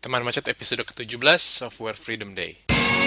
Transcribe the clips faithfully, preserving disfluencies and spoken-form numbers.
Teman Macet episode ketujuh belas, Software Freedom Day.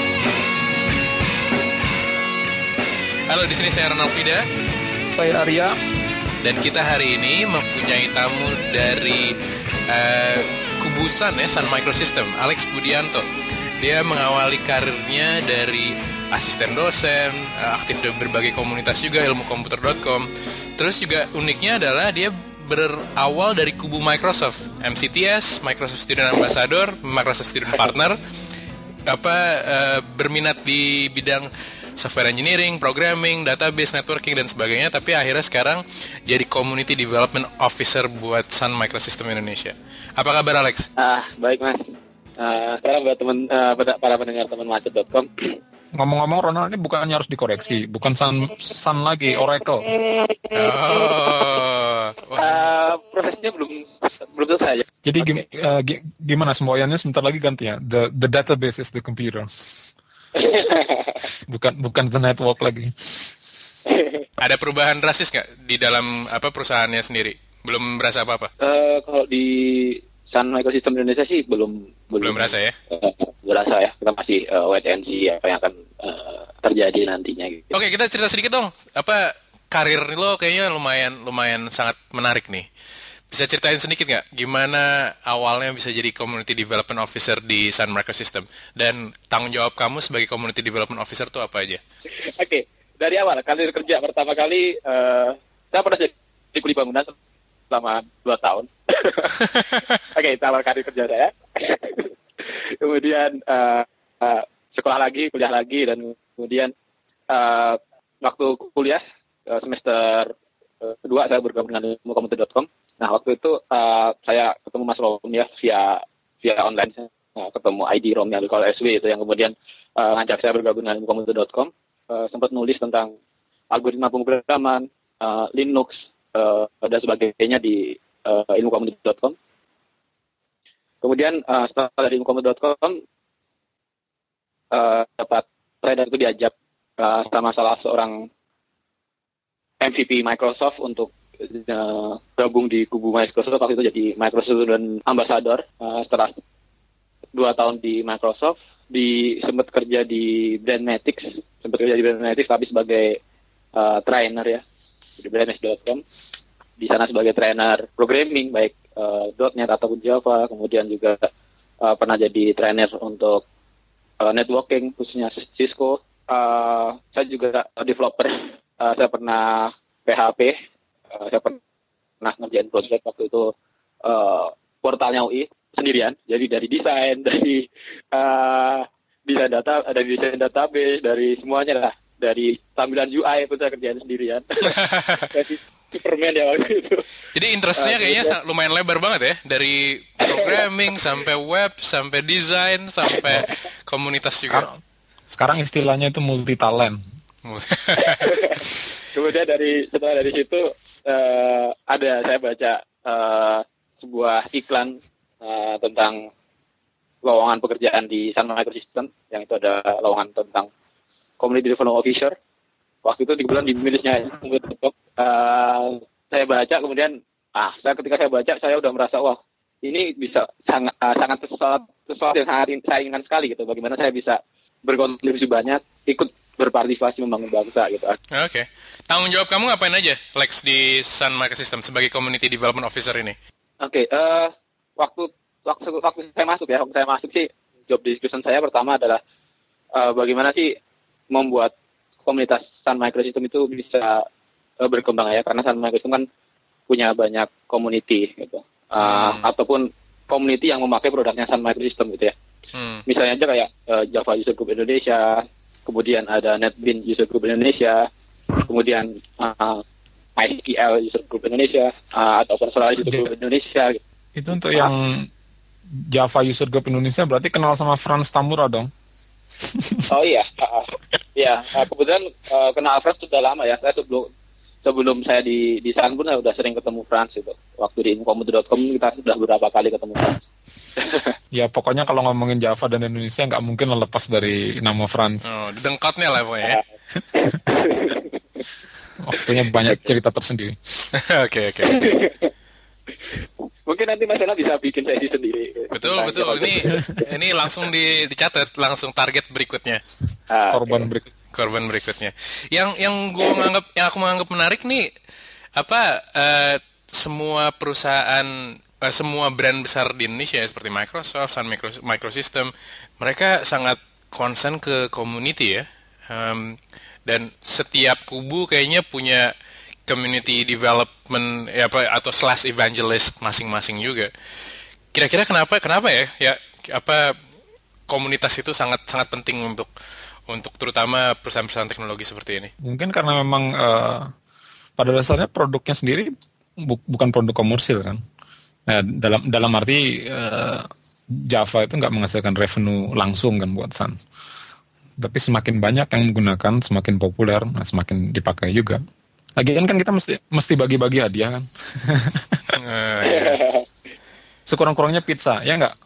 Halo, di sini saya Ronald Fida. Saya Arya. Dan kita hari ini mempunyai tamu dari uh, Kubusan ya, Sun Microsystem, Alex Budianto. Dia mengawali karirnya dari asisten dosen, uh, aktif di berbagai komunitas juga, ilmu komputer dot com. Terus juga uniknya adalah dia berawal dari kubu Microsoft, M C T S, Microsoft Student Ambassador, Microsoft Student Partner, apa uh, berminat di bidang software engineering, programming, database, networking dan sebagainya. Tapi akhirnya sekarang jadi Community Development Officer buat Sun Microsystem Indonesia. Apa kabar Alex? Ah, baik mas. Uh, sekarang buat teman uh, para pendengar teman macet dot com. Ngomong-ngomong, Ronald ini bukannya harus dikoreksi, bukan Sun, Sun lagi, Oracle. Oh. Uh, prosesnya belum belum selesai. Jadi okay. gim, uh, gimana semboyannya sebentar lagi ganti ya? The the database is the computer. bukan bukan the network lagi. Ada perubahan drastis nggak di dalam apa perusahaannya sendiri? Belum berasa apa-apa? Uh, kalau di Sun Microsystem Indonesia sih belum belum, belum berasa ya? Uh, berasa ya. Kita masih uh, wait and see apa yang akan uh, terjadi nantinya. Gitu. Oke, kita cerita sedikit dong. Apa karir lo kayaknya lumayan lumayan sangat menarik nih. Bisa ceritain sedikit nggak gimana awalnya bisa jadi Community Development Officer di Sun Microsystem dan tanggung jawab kamu sebagai Community Development Officer itu apa aja? Oke, okay. Dari awal karir kerja pertama kali uh, saya pernah jadi kuli bangunan selama dua tahun. Oke, okay, itu awal karir kerja saya. Kemudian uh, uh, sekolah lagi, kuliah lagi, dan kemudian uh, waktu kuliah uh, semester uh, kedua saya bergabung dengan ilmu komputer dot com. Nah, waktu itu uh, saya ketemu Mas Rom ya via via online, uh, ketemu I D Rom yang kalau S W itu yang kemudian uh, ngajak saya bergabung dengan ilmu komputer dot com. Uh, sempat nulis tentang algoritma pemrograman, uh, Linux, uh, dan sebagainya di uh, ilmu komputer dot com. Kemudian uh, setelah dari ilmu komputer dot com uh, dapat saya dan itu diajak uh, sama salah seorang M V P Microsoft untuk uh, gabung di kubu Microsoft. Waktu itu jadi Microsoft Student Ambassador. Uh, setelah dua tahun di Microsoft, di sempat kerja di Brandmatics, sempat kerja di Brandmatics tapi sebagai uh, trainer ya di brandmatics dot com. Di sana sebagai trainer programming baik uh, .NET ataupun Java, kemudian juga uh, pernah jadi trainer untuk uh, networking khususnya Cisco. Uh, saya juga developer, uh, saya pernah P H P, uh, saya pernah ngerjain project waktu itu uh, portalnya U I sendirian. Jadi dari desain, dari uh, desain data, dari desain database, dari semuanya lah, dari tampilan U I pun saya kerjain sendirian. Superman ya waktu itu. Jadi interestnya uh, kayaknya ya. lumayan lebar banget ya, dari programming sampai web, sampai desain, sampai komunitas juga. Sekarang, sekarang istilahnya itu multi talent. Kemudian dari setelah dari situ uh, ada saya baca uh, sebuah iklan uh, tentang lowongan pekerjaan di Sun Microsystem, yang itu ada lowongan tentang Community Development Officer. Waktu itu di bulan di milisnya uh, saya baca, kemudian ah saya ketika saya baca saya udah merasa wah ini bisa sangat uh, sangat sesuatu, sesuatu yang sangat saya inginkan sekali gitu. Bagaimana saya bisa berkontribusi banyak, ikut berpartisipasi membangun bangsa gitu. Oke. Okay. Tanggung jawab kamu ngapain aja, Lex, di Sun Microsystem sebagai Community Development Officer ini? Oke, okay, uh, waktu waktu waktu saya masuk ya, waktu saya masuk sih job description saya pertama adalah uh, bagaimana sih membuat komunitas Sun Microsystem itu bisa uh, berkembang ya, karena Sun Microsystem kan punya banyak community gitu, uh, hmm. ataupun community yang memakai produknya Sun Microsystem gitu ya. Hmm. Misalnya aja kayak uh, Java User Group Indonesia, kemudian ada NetBeans User Group Indonesia, kemudian uh, MySQL User Group Indonesia, uh, ataupun Solaris User Group Indonesia. Gitu. Itu untuk uh, yang Java User Group Indonesia berarti kenal sama Frans Tamura dong? Oh iya, uh, iya. Uh, kebetulan uh, kenal Frans sudah lama ya. Saya sebelum sebelum saya di di Sun pun saya sudah sering ketemu Frans itu. Waktu di ilmu komputer dot com kita sudah beberapa kali ketemu Frans. Ya pokoknya kalau ngomongin Java dan Indonesia nggak mungkin lepas dari nama Frans. Oh, dengkotnya lah pokoknya. Waktunya banyak cerita tersendiri. Oke oke. mungkin nanti Mas Ena bisa bikin sesi sendiri. Betul, Tentang betul. Java Ini ini langsung di, dicatat, langsung target berikutnya. Ah, Korban oke. berikut. Korban berikutnya. Yang yang gua menganggap yang aku menganggap menarik nih apa eh, semua perusahaan eh, semua brand besar di Indonesia seperti Microsoft, Sun Micro, Microsystem, mereka sangat concern ke community ya. Em, dan setiap kubu kayaknya punya community development ya apa atau slash evangelist masing-masing juga. Kira-kira kenapa kenapa ya? Ya apa komunitas itu sangat sangat penting untuk untuk terutama perusahaan-perusahaan teknologi seperti ini. Mungkin karena memang eh, pada dasarnya produknya sendiri bu- bukan produk komersil kan. Nah, dalam dalam arti eh, Java itu nggak menghasilkan revenue langsung kan buat Sun. Tapi semakin banyak yang menggunakan, semakin populer, nah semakin dipakai juga. Lagian kan kita mesti mesti bagi-bagi hadiah kan. Eh, ya. Sekurang-kurangnya pizza, ya nggak?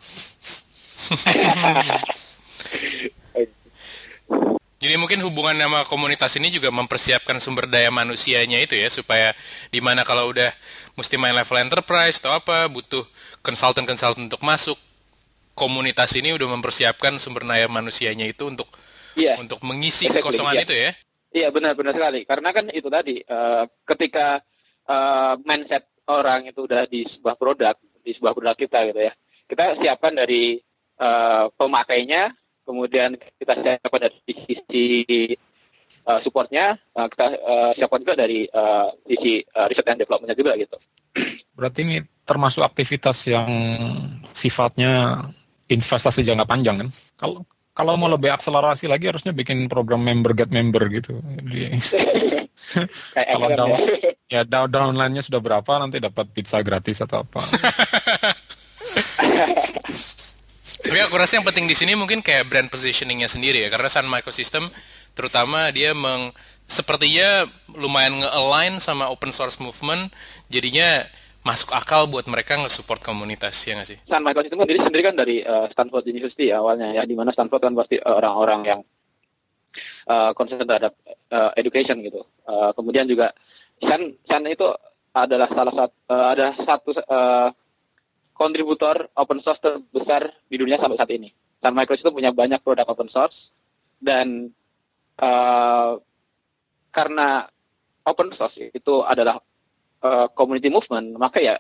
Jadi mungkin hubungan sama komunitas ini juga mempersiapkan sumber daya manusianya itu ya supaya di mana kalau udah mesti main level enterprise atau apa butuh konsultan-konsultan untuk masuk, komunitas ini udah mempersiapkan sumber daya manusianya itu untuk Iya. untuk mengisi Exactly, kekosongan iya. itu ya. Iya benar-benar sekali. Karena kan itu tadi eh, ketika eh, mindset orang itu udah di sebuah produk, di sebuah produk kita gitu ya. Kita siapkan dari eh, pemakainya, kemudian kita siapkan dari sisi eh, supportnya, eh, kita eh, siapkan juga dari eh, sisi eh, research and development-nya juga gitu. Berarti ini termasuk aktivitas yang sifatnya investasi jangka panjang kan? Kalau kalau mau lebih akselerasi lagi harusnya bikin program member get member gitu. Jadi, Kayak kalau M L M down, ya. ya down downline-nya sudah berapa nanti dapat pizza gratis atau apa? Tapi aku rasa yang penting di sini mungkin kayak brand positioning-nya sendiri ya, karena Sun Microsystem terutama dia meng sepertinya lumayan nge-align sama open source movement, jadinya masuk akal buat mereka nge-support komunitas, ya nggak sih? Sun Microsystem sendiri sendiri kan dari uh, Stanford University ya, awalnya ya, di mana Stanford kan pasti uh, orang-orang yang uh, concern terhadap uh, education gitu. Uh, kemudian juga Sun Sun itu adalah salah satu uh, ada satu uh, kontributor open source terbesar di dunia sampai saat ini. Sun Microsystem punya banyak produk open source dan uh, karena open source itu adalah Uh, community movement, maka ya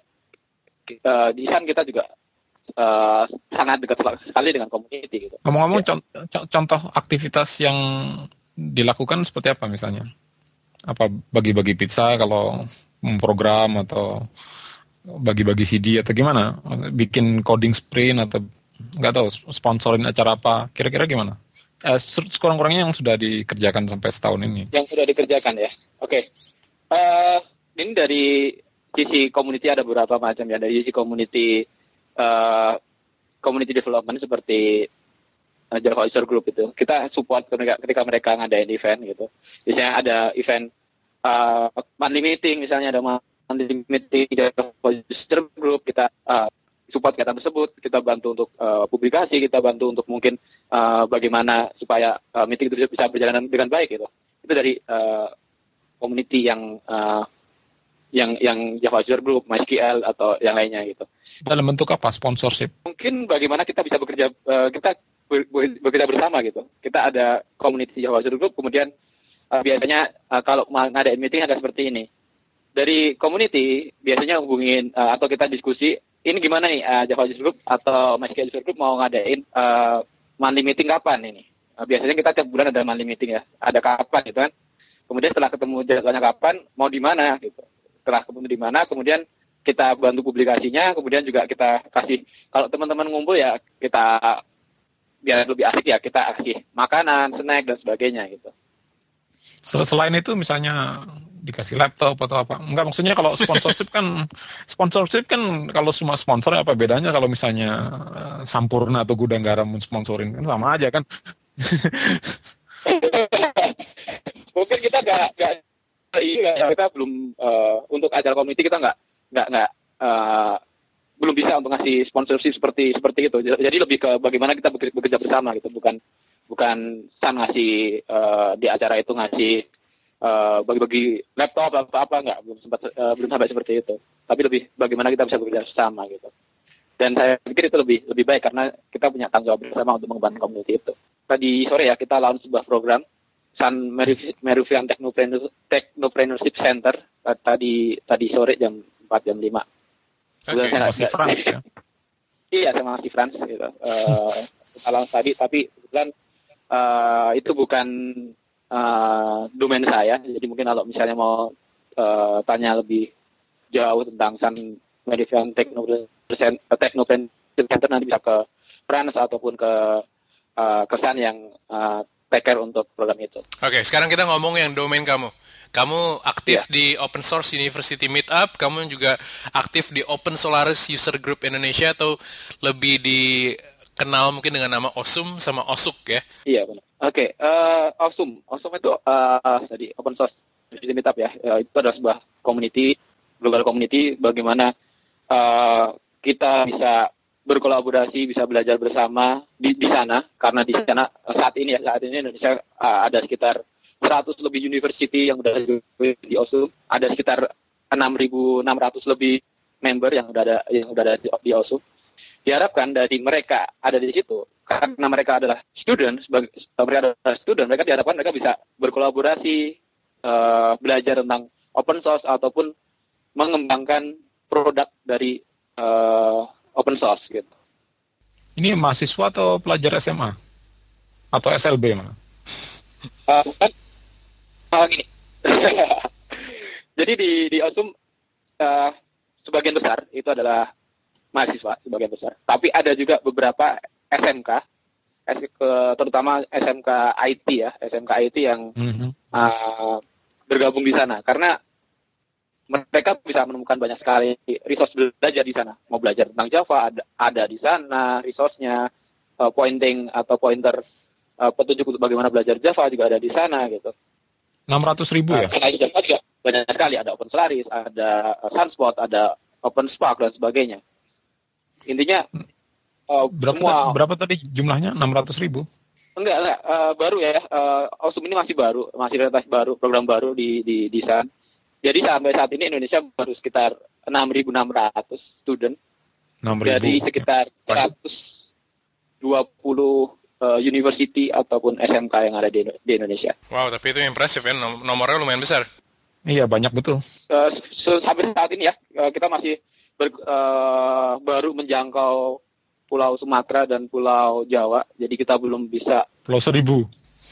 uh, di Sun kita juga uh, sangat dekat sekali dengan community gitu. Ngomong-ngomong Ya. con- co- contoh aktivitas yang dilakukan seperti apa misalnya? Apa bagi-bagi pizza kalau memprogram atau bagi-bagi C D atau gimana? Bikin coding sprint atau nggak tahu sponsorin acara apa? Kira-kira gimana? Eh, sekurang-kurangnya yang sudah dikerjakan sampai setahun ini. Yang sudah dikerjakan ya. Oke. Okay. Uh, ini dari sisi community ada beberapa macam ya. Dari sisi community uh, community development seperti uh, Java User Group itu. Kita support ketika, ketika mereka ngadain event gitu. Misalnya ada event uh, monthly meeting, misalnya ada monthly meeting Java User Group, kita uh, support kegiatan tersebut, kita bantu untuk uh, publikasi, kita bantu untuk mungkin uh, bagaimana supaya uh, meeting itu bisa berjalan dengan baik gitu. Itu dari uh, community yang uh, yang yang Java User Group, MySQL atau yang lainnya gitu. Dalam bentuk apa? Sponsorship? Mungkin bagaimana kita bisa bekerja uh, kita ber, ber, bekerja bersama gitu. Kita ada community Java User Group, kemudian uh, biasanya uh, kalau ngadain meeting ada seperti ini. Dari community biasanya hubungin uh, atau kita diskusi ini gimana nih uh, Java User Group atau MySQL User Group mau ngadain uh, monthly meeting kapan ini? Uh, biasanya kita tiap bulan ada monthly meeting ya. Ada kapan gitu kan? Kemudian setelah ketemu jadwalnya kapan, mau di mana gitu. Setelah ketemu di mana, kemudian kita bantu publikasinya, kemudian juga kita kasih, kalau teman-teman ngumpul ya kita, biar lebih asik ya, kita kasih makanan, snack, dan sebagainya gitu. Selain itu misalnya dikasih laptop atau apa? Enggak, maksudnya kalau sponsorship kan, sponsorship kan kalau semua sponsor apa bedanya kalau misalnya uh, Sampurna atau Gudang Garam sponsorin, kan sama aja kan? Mungkin kita nggak nggak iya kita belum uh, untuk acara community kita nggak nggak nggak uh, belum bisa untuk ngasih sponsorship seperti seperti itu. Jadi lebih ke bagaimana kita bekerja, bekerja bersama gitu, bukan bukan Sun ngasih uh, di acara itu ngasih uh, bagi-bagi laptop apa apa nggak, belum sempat uh, belum sampai seperti itu. tapi lebih bagaimana kita bisa bekerja sama gitu. Dan saya pikir itu lebih lebih baik karena kita punya tanggung jawab bersama untuk mengembangkan community itu. Tadi sore ya kita launch sebuah program Sun Meruvian Technopreneur, Technopreneurship Center tadi tadi sore jam empat jam lima. Oke, okay, masih France ya. Iya, sama masih France gitu. Uh, kita launch tadi tapi kebetulan uh, itu bukan uh, domain saya. Jadi mungkin kalau misalnya mau uh, tanya lebih jauh tentang Sun Meruvian Technopreneurship Center nanti bisa ke France ataupun ke uh, ke Sun yang uh, take care untuk program itu. Oke, okay, sekarang kita ngomong yang domain kamu. Kamu aktif yeah. di Open Source University Meetup, kamu juga aktif di Open Solaris User Group Indonesia atau lebih dikenal mungkin dengan nama OSUM sama OSUK ya? Iya benar. Oke, okay, uh, OSUM, OSUM itu uh, tadi Open Source University Meetup ya, uh, itu adalah sebuah community, global community, bagaimana uh, kita bisa berkolaborasi, bisa belajar bersama di, di sana, karena di sana saat ini ya saat ini Indonesia uh, ada sekitar seratus lebih university yang udah di OSUM, ada sekitar enam ribu enam ratus lebih member yang udah ada yang udah ada di, di OSUM. Diharapkan dari mereka ada di situ karena mereka adalah student, sebagai mereka adalah student, mereka diharapkan mereka bisa berkolaborasi, uh, belajar tentang open source ataupun mengembangkan produk dari uh, open source gitu. Ini mahasiswa atau pelajar S M A? Atau S L B mana? Uh, bukan. Uh, gini. Jadi di di OSUM uh, sebagian besar itu adalah mahasiswa, sebagian besar. Tapi ada juga beberapa S M K, terutama S M K I T ya, S M K I T yang mm-hmm. uh, bergabung di sana. Karena mereka bisa menemukan banyak sekali resource belajar di sana. Mau belajar tentang Java, ada, ada di sana resource-nya, uh, pointing atau pointer uh, petunjuk untuk bagaimana belajar Java juga ada di sana gitu. enam ratus ribu ya? Nah, Java juga banyak sekali, ada Open Solaris, ada uh, Sunspot, ada Open Spark dan sebagainya. Intinya uh, berapa, semua... tadi, berapa tadi jumlahnya? enam ratus ribu? Enggak, enggak. Uh, baru ya. Uh, OSUM ini masih baru, masih relatif baru, program baru di di di sana. Jadi sampai saat ini Indonesia baru sekitar enam ribu enam ratus student enam ribu. dari sekitar seratus dua puluh uh, university ataupun S M K yang ada di, di Indonesia. Wow, tapi itu impresif ya, Nom- nomornya lumayan besar. Iya, banyak betul. Uh, sampai saat ini ya, uh, kita masih ber, uh, baru menjangkau Pulau Sumatera dan Pulau Jawa, jadi kita belum bisa... Pulau Seribu.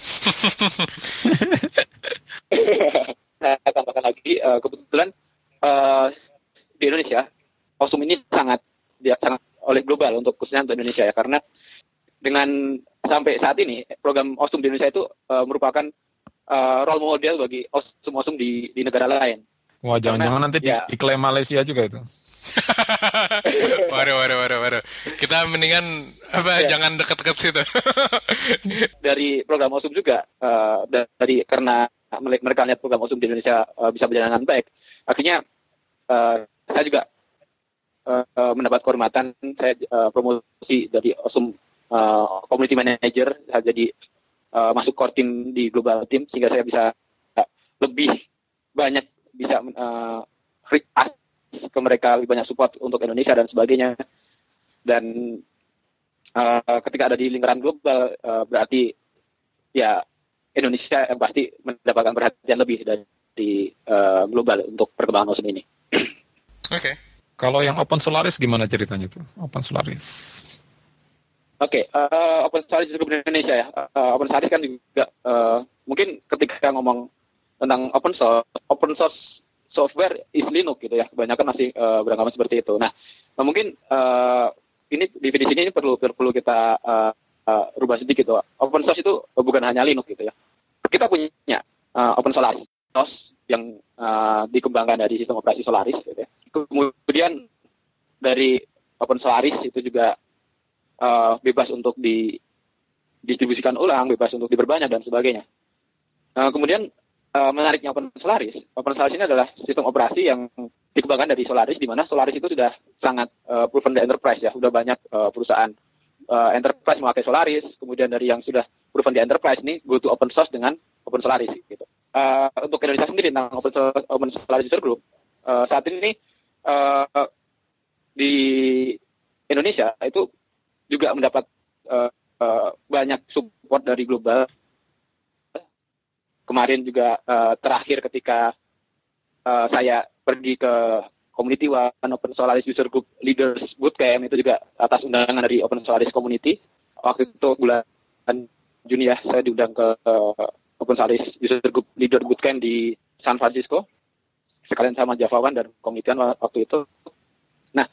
Saya tambahkan lagi, uh, kebetulan uh, di Indonesia OSUM ini sangat dia sangat oleh global untuk khususnya untuk Indonesia ya, karena dengan sampai saat ini program OSUM di Indonesia itu uh, merupakan uh, role model bagi OSUM-OSUM di di negara lain. Wah, jangan-jangan nanti ya, diklaim Malaysia juga itu. waduh, waduh, waduh, waduh. Kita mendingan apa ya. Jangan dekat-dekat situ. Dari program OSUM juga uh, dari karena mereka lihat program OSUM di Indonesia uh, bisa berjalan dengan baik. Akhirnya uh, saya juga uh, uh, mendapat kehormatan, saya uh, promosi dari OSUM uh, Community Manager, saya jadi uh, masuk core team di global team sehingga saya bisa uh, lebih banyak bisa uh, request ke mereka, lebih banyak support untuk Indonesia dan sebagainya. Dan uh, ketika ada di lingkaran global uh, berarti ya Indonesia yang pasti mendapatkan perhatian lebih dari uh, global untuk perkembangan OSUM ini. Oke. Okay. Kalau yang Open Solaris gimana ceritanya tuh? Open Solaris. Oke, okay, uh, Open Solaris juga di Indonesia ya. Uh, Open Solaris kan juga uh, mungkin ketika ngomong tentang open source, open source software is Linux gitu ya. Kebanyakan masih uh, beranggapan seperti itu. Nah, mungkin uh, ini definisinya ini perlu perlu kita uh, Uh, rubah sedikit. Open source itu bukan hanya Linux gitu ya. Kita punya uh, Open Solaris yang uh, dikembangkan dari sistem operasi Solaris gitu ya. Kemudian dari Open Solaris itu juga uh, bebas untuk didistribusikan ulang, bebas untuk diperbanyak dan sebagainya. Uh, kemudian uh, menariknya Open Solaris, Open Solaris ini adalah sistem operasi yang dikembangkan dari Solaris, di mana Solaris itu sudah sangat uh, proven di enterprise ya, sudah banyak uh, perusahaan Uh, enterprise memakai Solaris, kemudian dari yang sudah proven di enterprise ini go to open source dengan Open Solaris gitu. Uh, untuk Indonesia sendiri tentang Open Source, Open Solaris User Group uh, saat ini uh, di Indonesia itu juga mendapat uh, uh, banyak support dari global. Kemarin juga uh, terakhir ketika uh, saya pergi ke Community One Open Solaris User Group Leaders Bootcamp, itu juga atas undangan dari Open Solaris Community. Waktu itu bulan Juni ya, saya diundang ke uh, Open Solaris User Group Leader Bootcamp di San Francisco, sekalian sama Java One dan Community One waktu itu. Nah,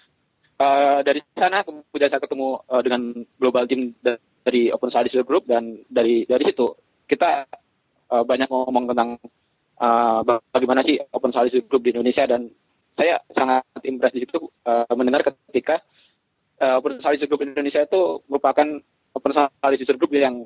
uh, dari sana kemudian saya ketemu uh, dengan global team dari Open Solaris User Group, dan dari dari situ kita uh, banyak ngomong tentang uh, bagaimana sih Open Solaris User Group di Indonesia, dan saya sangat impress di situ uh, mendengar ketika uh, Open Solaris User Group Indonesia itu merupakan Open Solaris User Group yang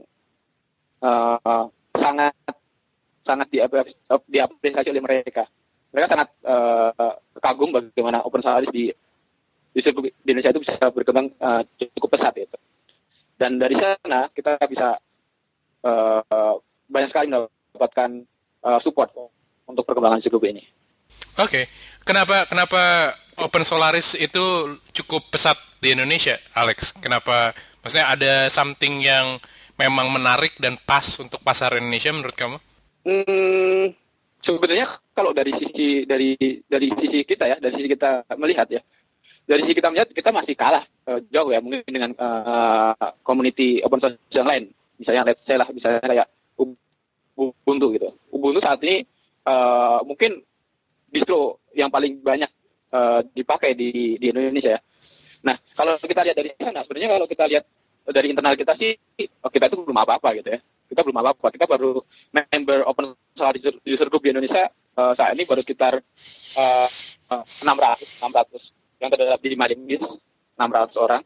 uh, uh, sangat sangat diapresiasi oleh mereka. Mereka sangat uh, kagum bagaimana Open Solaris di User Group di Indonesia itu bisa berkembang uh, cukup pesat itu. Dan dari sana kita bisa uh, uh, banyak sekali mendapatkan uh, support untuk perkembangan User Group ini. Oke, okay. kenapa kenapa Open Solaris itu cukup pesat di Indonesia, Alex? Kenapa? Maksudnya ada something yang memang menarik dan pas untuk pasar Indonesia menurut kamu? Hmm, sebenarnya kalau dari sisi dari dari sisi kita ya, dari sisi kita melihat ya, dari sisi kita melihat kita masih kalah uh, jauh ya mungkin dengan uh, community open source yang lain. Misalnya let's say lah, misalnya kayak Ubuntu gitu. Ubuntu saat ini uh, mungkin distro yang paling banyak uh, dipakai di, di Indonesia ya. Nah, kalau kita lihat dari sana, sebenarnya kalau kita lihat dari internal kita sih, oh, kita itu belum apa-apa gitu ya. Kita belum apa-apa. Kita baru member Open Solaris User Group di Indonesia uh, saat ini baru sekitar uh, uh, enam ratus yang terdapat di Madinggis, enam ratus orang.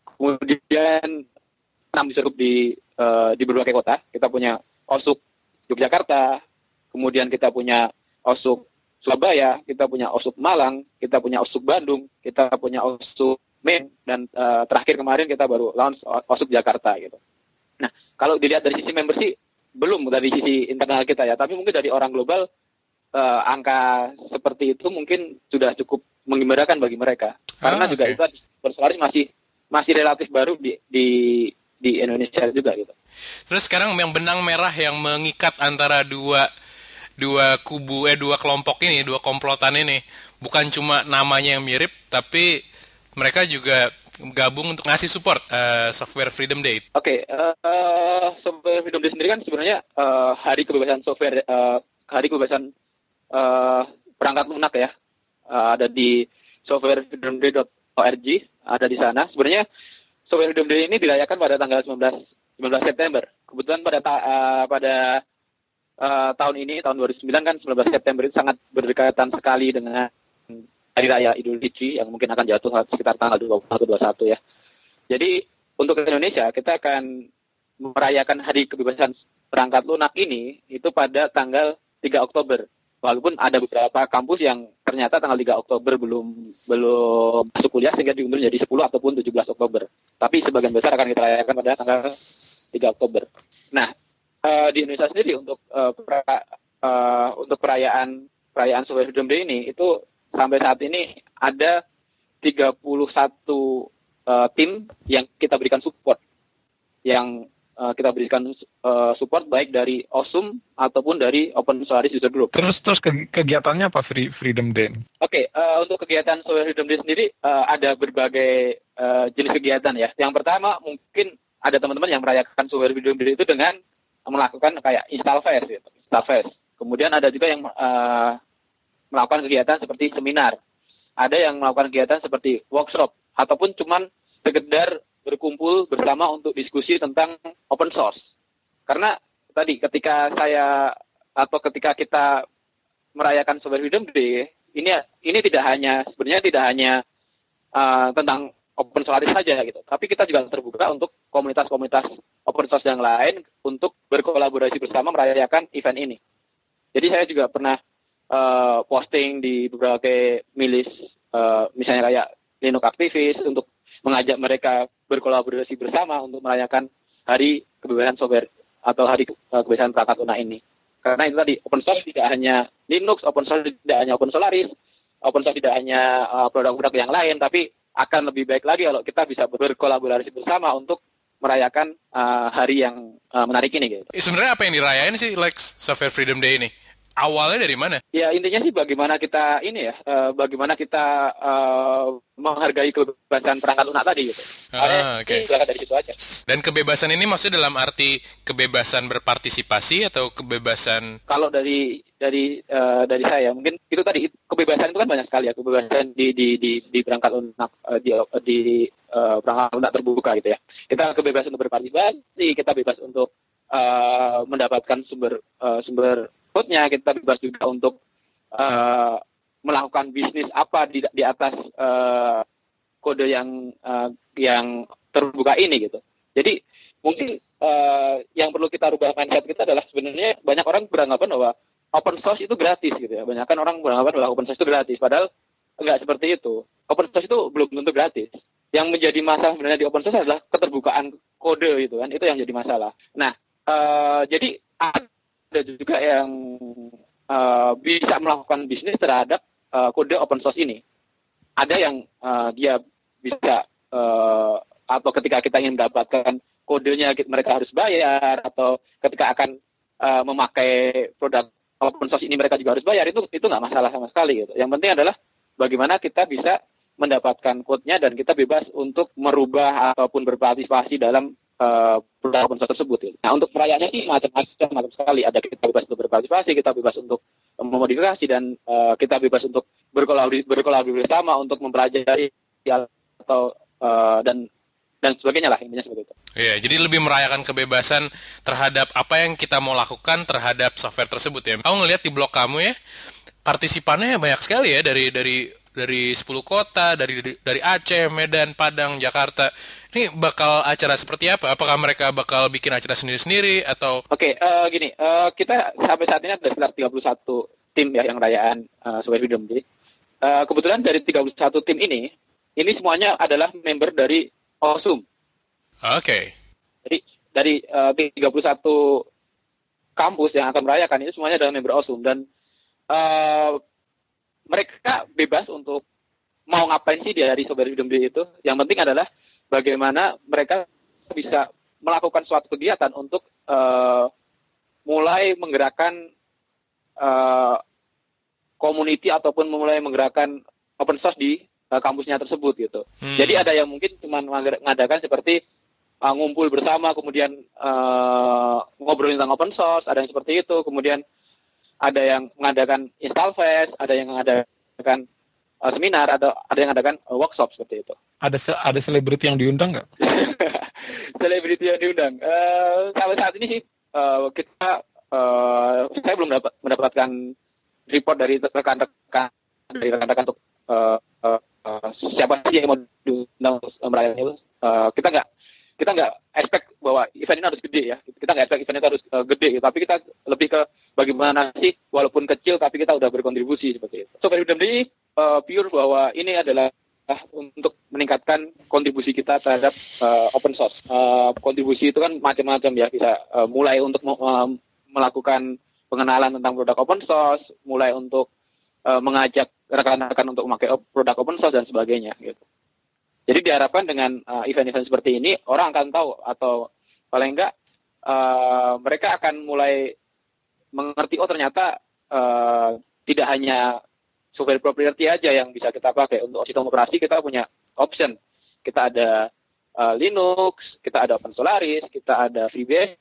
Kemudian enam user group di uh, di berbagai kota. Kita punya Osuk Yogyakarta, kemudian kita punya Osuk Surabaya, kita punya Osuk Malang, kita punya Osuk Bandung, kita punya Osuk Maine, dan uh, terakhir kemarin kita baru launch Osuk Jakarta gitu. Nah, kalau dilihat dari sisi member sih belum dari sisi internal kita ya, tapi mungkin dari orang global uh, angka seperti itu mungkin sudah cukup menggembirakan bagi mereka. Karena ah, juga okay. itu Open Solaris masih masih relatif baru di di di Indonesia juga gitu. Terus sekarang yang benang merah yang mengikat antara dua dua kubu eh dua kelompok ini, dua komplotan ini, bukan cuma namanya yang mirip, tapi mereka juga gabung untuk ngasih support uh, Software Freedom Day. Oke, okay, uh, uh, Software Freedom Day sendiri kan sebenarnya uh, hari kebebasan software, uh, hari kebebasan uh, perangkat lunak ya, uh, ada di software freedom day dot org, ada di sana. Sebenarnya Software Freedom Day ini dirayakan pada tanggal sembilan belas September. Kebetulan pada ta- uh, pada Uh, tahun ini, tahun dua ribu sembilan kan sembilan belas September itu sangat berdekatan sekali dengan Hari Raya Idul Fitri yang mungkin akan jatuh sekitar tanggal dua puluh satu dua puluh satu ya. Jadi untuk Indonesia kita akan merayakan Hari Kebebasan Perangkat Lunak ini itu pada tanggal tiga Oktober. Walaupun ada beberapa kampus yang ternyata tanggal tiga Oktober belum belum masuk kuliah sehingga diundur jadi sepuluh ataupun tujuh belas Oktober. Tapi sebagian besar akan kita rayakan pada tanggal tiga Oktober. Nah, Uh, di Indonesia sendiri untuk uh, pra, uh, untuk perayaan perayaan Software Freedom Day ini itu sampai saat ini ada tiga puluh satu uh, tim yang kita berikan support, yang uh, kita berikan uh, support baik dari OSUM ataupun dari Open Solaris User Group. Terus terus kegiatannya apa Free, Freedom Day? Oke, okay, uh, untuk kegiatan Software Freedom Day sendiri uh, ada berbagai uh, jenis kegiatan ya. Yang pertama mungkin ada teman-teman yang merayakan Software Freedom Day itu dengan melakukan kayak install fest gitu, install fest. Kemudian ada juga yang uh, melakukan kegiatan seperti seminar. Ada yang melakukan kegiatan seperti workshop ataupun cuman sekedar berkumpul bersama untuk diskusi tentang open source. Karena tadi ketika saya atau ketika kita merayakan Software Freedom Day, ini ini tidak hanya sebenarnya tidak hanya uh, tentang open source saja gitu, tapi kita juga terbuka untuk komunitas-komunitas open source yang lain untuk berkolaborasi bersama merayakan event ini. Jadi saya juga pernah uh, posting di berbagai milis, uh, misalnya kayak Linux aktivis, untuk mengajak mereka berkolaborasi bersama untuk merayakan Hari Kebebasan Software atau Hari Kebebasan Perangkat Lunak ini. Karena itu tadi, open source tidak hanya Linux, open source tidak hanya Open Solaris, open source tidak hanya uh, produk-produk yang lain, tapi akan lebih baik lagi kalau kita bisa berkolaborasi bersama untuk merayakan uh, hari yang uh, menarik ini gitu. Sebenarnya apa yang dirayain sih Lex Software Freedom Day ini? Awalnya dari mana? Ya intinya sih bagaimana kita ini ya, uh, bagaimana kita uh, menghargai kebebasan perangkat lunak tadi gitu. Ah, oke. Okay. Dari situ aja. Dan kebebasan ini maksudnya dalam arti kebebasan berpartisipasi atau kebebasan? Kalau dari dari uh, dari saya mungkin itu tadi kebebasan itu kan banyak sekali ya, kebebasan di di di, di perangkat lunak uh, di di uh, perangkat lunak terbuka gitu ya. Kita kebebasan untuk berpartisipasi, kita bebas untuk uh, mendapatkan sumber uh, sumber outputnya, kita bebas juga untuk uh, melakukan bisnis apa di di atas uh, kode yang uh, yang terbuka ini gitu. Jadi mungkin uh, yang perlu kita rubah mindset kita adalah sebenarnya banyak orang beranggapan bahwa open source itu gratis gitu ya. Banyak kan orang beranggapan bahwa open source itu gratis, padahal enggak seperti itu. Open source itu belum tentu gratis. Yang menjadi masalah sebenarnya di open source adalah keterbukaan kode itu kan, itu yang jadi masalah. Nah, uh, jadi ada juga yang uh, bisa melakukan bisnis terhadap uh, kode open source ini. Ada yang uh, dia bisa uh, atau ketika kita ingin mendapatkan kodenya mereka harus bayar, atau ketika akan uh, memakai produk open source ini mereka juga harus bayar, itu itu nggak masalah sama sekali gitu. Yang penting adalah bagaimana kita bisa mendapatkan code-nya dan kita bebas untuk merubah ataupun berpartisipasi dalam uh, produk open source tersebut. Gitu. Nah, untuk perayaannya sih macam-macam macam sekali. Ada kita bebas untuk berpartisipasi, kita bebas untuk memodifikasi, dan uh, kita bebas untuk berkolaborasi, berkolaborasi bersama untuk mempelajari atau uh, dan dan sebagainya lah, intinya seperti itu. Iya, jadi lebih merayakan kebebasan terhadap apa yang kita mau lakukan terhadap software tersebut ya. Aku ngelihat di blog kamu ya, partisipannya banyak sekali ya, dari dari dari sepuluh kota, dari dari Aceh, Medan, Padang, Jakarta. Ini bakal acara seperti apa? Apakah mereka bakal bikin acara sendiri-sendiri atau? Oke, okay, uh, gini, uh, kita sampai saat ini ada sekitar tiga puluh satu tim ya yang rayaan uh, Software Freedom Day. Uh, kebetulan dari tiga puluh satu tim ini, ini semuanya adalah member dari OSUM. Oke. Okay. Jadi dari uh, tiga puluh satu kampus yang akan merayakan ini semuanya adalah member OSUM, dan uh, mereka bebas untuk mau ngapain sih di hari Software Freedom Day itu. Yang penting adalah bagaimana mereka bisa melakukan suatu kegiatan untuk uh, mulai menggerakkan uh, community ataupun mulai menggerakkan open source di uh, kampusnya tersebut gitu. Hmm. Jadi ada yang mungkin cuma mengadakan seperti uh, ngumpul bersama, kemudian uh, ngobrol tentang open source, ada yang seperti itu. Kemudian ada yang mengadakan install fest, ada yang mengadakan uh, seminar, ada ada yang mengadakan uh, workshop seperti itu. Ada se- ada selebriti yang diundang nggak? Selebriti yang diundang. Uh, sampai saat ini sih uh, kita uh, saya belum dapat mendapatkan report dari rekan-rekan dari rekan-rekan untuk uh, uh, uh, siapa sih yang mau diundang merayakan itu. Uh, kita nggak kita nggak expect bahwa event ini harus gede ya. Kita nggak expect event itu harus uh, gede, gitu. Tapi kita lebih ke bagaimana sih walaupun kecil tapi kita udah berkontribusi seperti itu. Software Freedom Day uh, pure bahwa ini adalah uh, untuk meningkatkan kontribusi kita terhadap uh, open source. Uh, kontribusi itu kan macam-macam ya, bisa uh, mulai untuk uh, melakukan pengenalan tentang produk open source, mulai untuk uh, mengajak rekan-rekan untuk memakai produk open source dan sebagainya gitu. Jadi diharapkan dengan uh, event-event seperti ini orang akan tahu, atau paling enggak uh, mereka akan mulai mengerti, oh ternyata uh, tidak hanya software proprietary aja yang bisa kita pakai. Untuk sistem operasi kita punya option. Kita ada uh, Linux, kita ada OpenSolaris, kita ada FreeBSD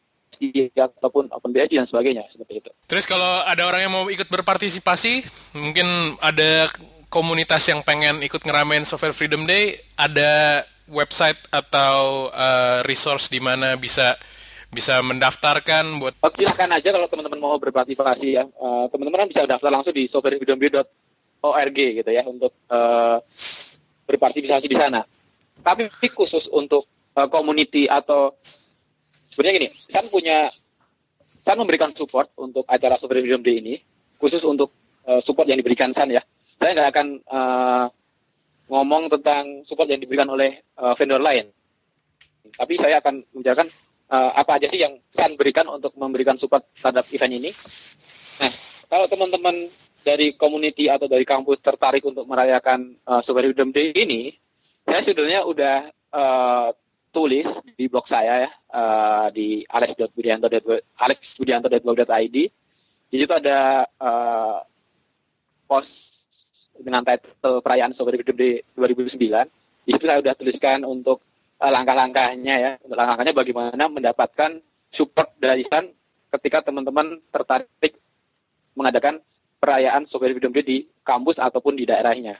ataupun OpenBSD dan sebagainya seperti itu. Terus kalau ada orang yang mau ikut berpartisipasi, mungkin ada komunitas yang pengen ikut ngeramein Software Freedom Day, ada website atau uh, resource di mana bisa bisa mendaftarkan buat. Oh, silakan aja kalau teman-teman mau berpartisipasi ya. Uh, teman-teman kan bisa daftar langsung di software freedom day dot org gitu ya untuk uh, berpartisipasi di sana. Tapi khusus untuk uh, community atau sebenarnya gini, San punya San memberikan support untuk acara Software Freedom Day ini, khusus untuk uh, support yang diberikan San ya. Saya nggak akan uh, ngomong tentang support yang diberikan oleh uh, vendor lain. Tapi saya akan menjelaskan uh, apa aja sih yang San berikan untuk memberikan support terhadap event ini. Nah, kalau teman-teman dari community atau dari kampus tertarik untuk merayakan uh, Software Freedom Day ini, saya sebenarnya udah uh, tulis di blog saya ya, uh, di alex dot budianto dot blog dot i d. Di situ ada uh, post dengan title perayaan Software Freedom Day dua ribu sembilan. Di situ saya sudah tuliskan untuk uh, langkah-langkahnya ya, untuk langkah-langkahnya bagaimana mendapatkan support dari Sun ketika teman-teman tertarik mengadakan perayaan Software Freedom Day di kampus ataupun di daerahnya.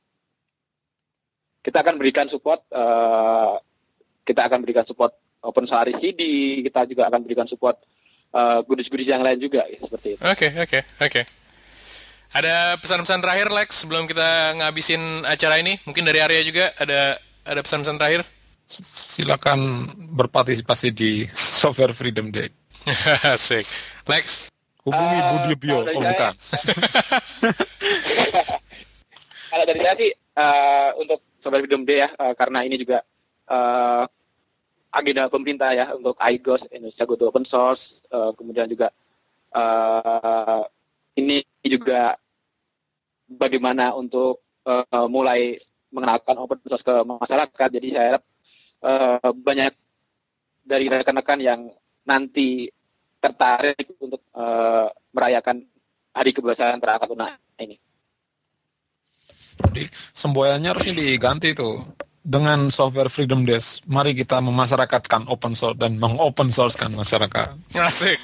Kita akan berikan support, uh, kita akan berikan support open source C D, kita juga akan berikan support uh, goodies-goodies yang lain juga, ya, seperti itu. Oke, okay, oke, okay, oke. Okay. Ada pesan-pesan terakhir, Lex, sebelum kita ngabisin acara ini? Mungkin dari Arya juga ada ada pesan-pesan terakhir? Silakan berpartisipasi di Software Freedom Day. Asik. Lex? Hubungi Uh, Budi Bio, oh saya, bukan. Kalau dari saya sih, uh, untuk Software Freedom Day ya, uh, karena ini juga uh, agenda pemerintah ya, untuk I G O S, Indonesia Go to Open Source, uh, kemudian juga uh, ini juga bagaimana untuk uh, mulai mengenalkan open source ke masyarakat. Jadi saya harap uh, banyak dari rekan-rekan yang nanti tertarik untuk uh, merayakan Hari Kebebasan Perangkat Lunak ini. Jadi semboyannya harusnya diganti tuh dengan Software Freedom Days. Mari kita memasyarakatkan open source dan mengopen sourcekan masyarakat. Asik.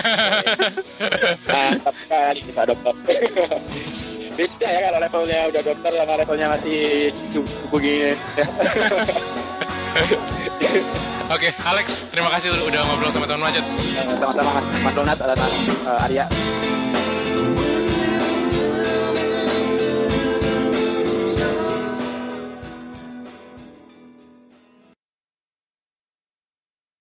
Mantap sekali kita dokter. Bisa ya kalau levelnya udah dokter sama levelnya masih begini. Oke, okay, Alex, terima kasih udah ngobrol sama teman Majid. Sama-sama Mas Donat dan uh, Arya.